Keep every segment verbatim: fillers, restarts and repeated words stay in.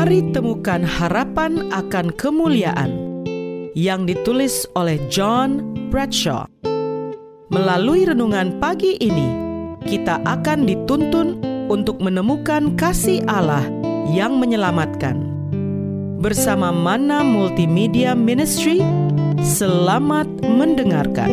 Mari temukan harapan akan kemuliaan yang ditulis oleh John Bradshaw. Melalui renungan pagi ini, kita akan dituntun untuk menemukan kasih Allah yang menyelamatkan. Bersama Mana Multimedia Ministry, selamat mendengarkan.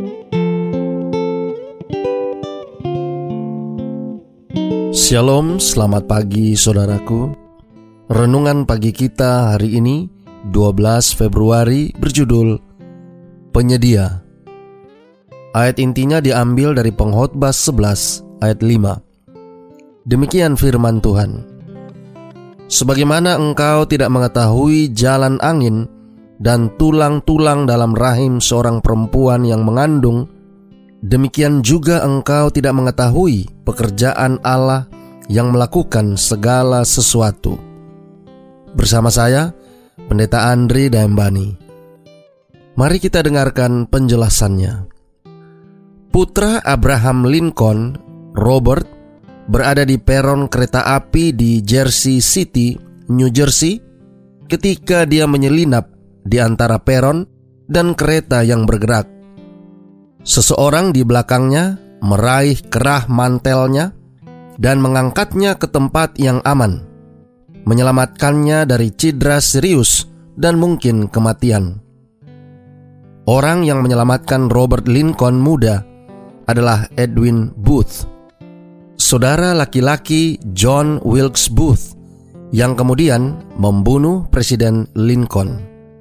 Shalom, selamat pagi saudaraku. Renungan pagi kita hari ini dua belas Februari berjudul Penyedia. Ayat intinya diambil dari Pengkhotbah sebelas ayat lima. Demikian firman Tuhan. Sebagaimana engkau tidak mengetahui jalan angin dan tulang-tulang dalam rahim seorang perempuan yang mengandung, demikian juga engkau tidak mengetahui pekerjaan Allah yang melakukan segala sesuatu. Bersama saya, Pendeta Andri Dayambani. Mari kita dengarkan penjelasannya. Putra Abraham Lincoln, Robert, berada di peron kereta api di Jersey City, New Jersey, ketika dia menyelinap di antara peron dan kereta yang bergerak. Seseorang di belakangnya meraih kerah mantelnya dan mengangkatnya ke tempat yang aman, menyelamatkannya dari cedera serius dan mungkin kematian. Orang yang menyelamatkan Robert Lincoln muda adalah Edwin Booth, saudara laki-laki John Wilkes Booth, yang kemudian membunuh Presiden Lincoln.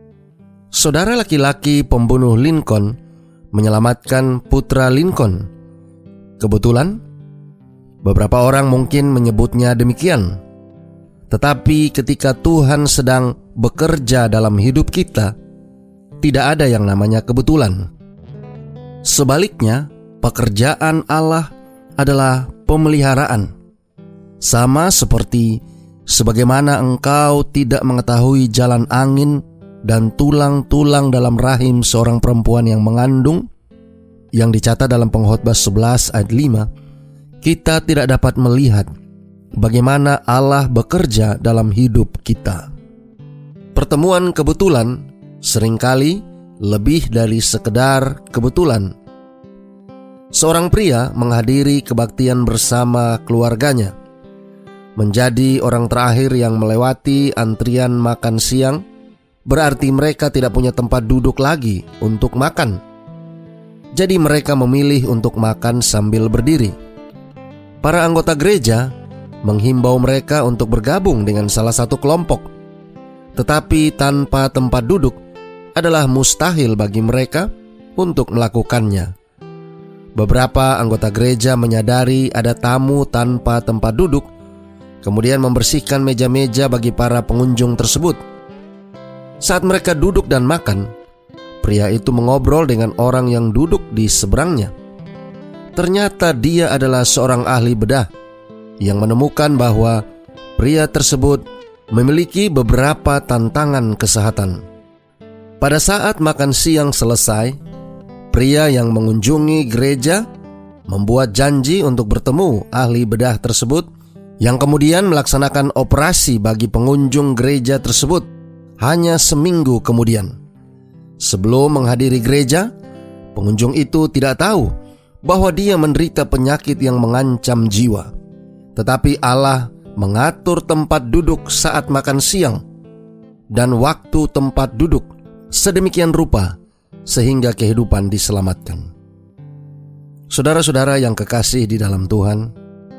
Saudara laki-laki pembunuh Lincoln menyelamatkan putra Lincoln. Kebetulan, beberapa orang mungkin menyebutnya demikian. Tetapi ketika Tuhan sedang bekerja dalam hidup kita, tidak ada yang namanya kebetulan. Sebaliknya, pekerjaan Allah adalah pemeliharaan. Sama seperti sebagaimana engkau tidak mengetahui jalan angin dan tulang-tulang dalam rahim seorang perempuan yang mengandung, yang dicatat dalam Pengkhotbah sebelas ayat lima, kita tidak dapat melihat bagaimana Allah bekerja dalam hidup kita. Pertemuan kebetulan seringkali lebih dari sekedar kebetulan. Seorang pria menghadiri kebaktian bersama keluarganya, menjadi orang terakhir yang melewati antrian makan siang, berarti mereka tidak punya tempat duduk lagi untuk makan. Jadi mereka memilih untuk makan sambil berdiri. Para anggota gereja menghimbau mereka untuk bergabung dengan salah satu kelompok, tetapi tanpa tempat duduk adalah mustahil bagi mereka untuk melakukannya. Beberapa anggota gereja menyadari ada tamu tanpa tempat duduk, kemudian membersihkan meja-meja bagi para pengunjung tersebut. Saat mereka duduk dan makan, pria itu mengobrol dengan orang yang duduk di seberangnya. Ternyata dia adalah seorang ahli bedah yang menemukan bahwa pria tersebut memiliki beberapa tantangan kesehatan. Pada saat makan siang selesai, pria yang mengunjungi gereja membuat janji untuk bertemu ahli bedah tersebut, yang kemudian melaksanakan operasi bagi pengunjung gereja tersebut hanya seminggu kemudian. Sebelum menghadiri gereja, pengunjung itu tidak tahu bahwa dia menderita penyakit yang mengancam jiwa. Tetapi Allah mengatur tempat duduk saat makan siang dan waktu tempat duduk sedemikian rupa sehingga kehidupan diselamatkan. Saudara-saudara yang kekasih di dalam Tuhan,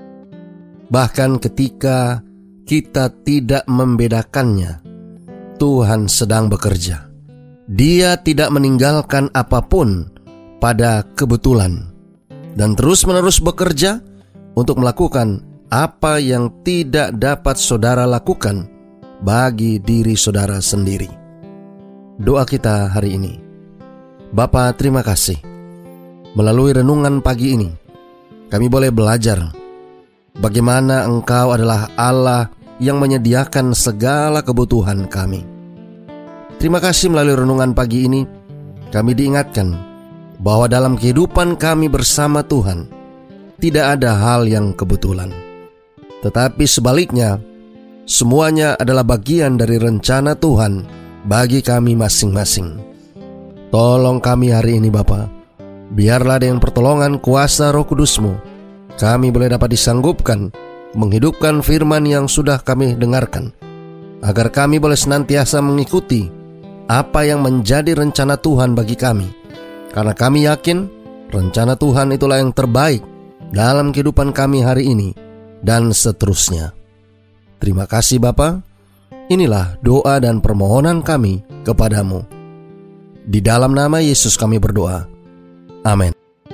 bahkan ketika kita tidak membedakannya, Tuhan sedang bekerja. Dia tidak meninggalkan apapun pada kebetulan dan terus-menerus bekerja untuk melakukan apa yang tidak dapat saudara lakukan bagi diri saudara sendiri. Doa kita hari ini. Bapa, terima kasih. Melalui renungan pagi ini, kami boleh belajar bagaimana Engkau adalah Allah yang menyediakan segala kebutuhan kami. Terima kasih melalui renungan pagi ini, kami diingatkan bahwa dalam kehidupan kami bersama Tuhan, tidak ada hal yang kebetulan. Tetapi sebaliknya, semuanya adalah bagian dari rencana Tuhan bagi kami masing-masing. Tolong kami hari ini Bapa, biarlah dengan pertolongan kuasa Roh Kudus-Mu, kami boleh dapat disanggupkan menghidupkan firman yang sudah kami dengarkan, agar kami boleh senantiasa mengikuti apa yang menjadi rencana Tuhan bagi kami. Karena kami yakin rencana Tuhan itulah yang terbaik dalam kehidupan kami hari ini dan seterusnya. Terima kasih Bapa. Inilah doa dan permohonan kami kepadamu. Di dalam nama Yesus kami berdoa. Amin.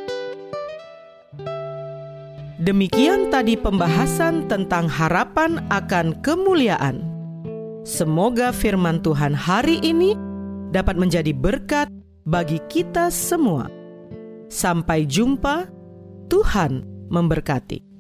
Demikian tadi pembahasan tentang harapan akan kemuliaan. Semoga firman Tuhan hari ini dapat menjadi berkat bagi kita semua. Sampai jumpa, Tuhan memberkati.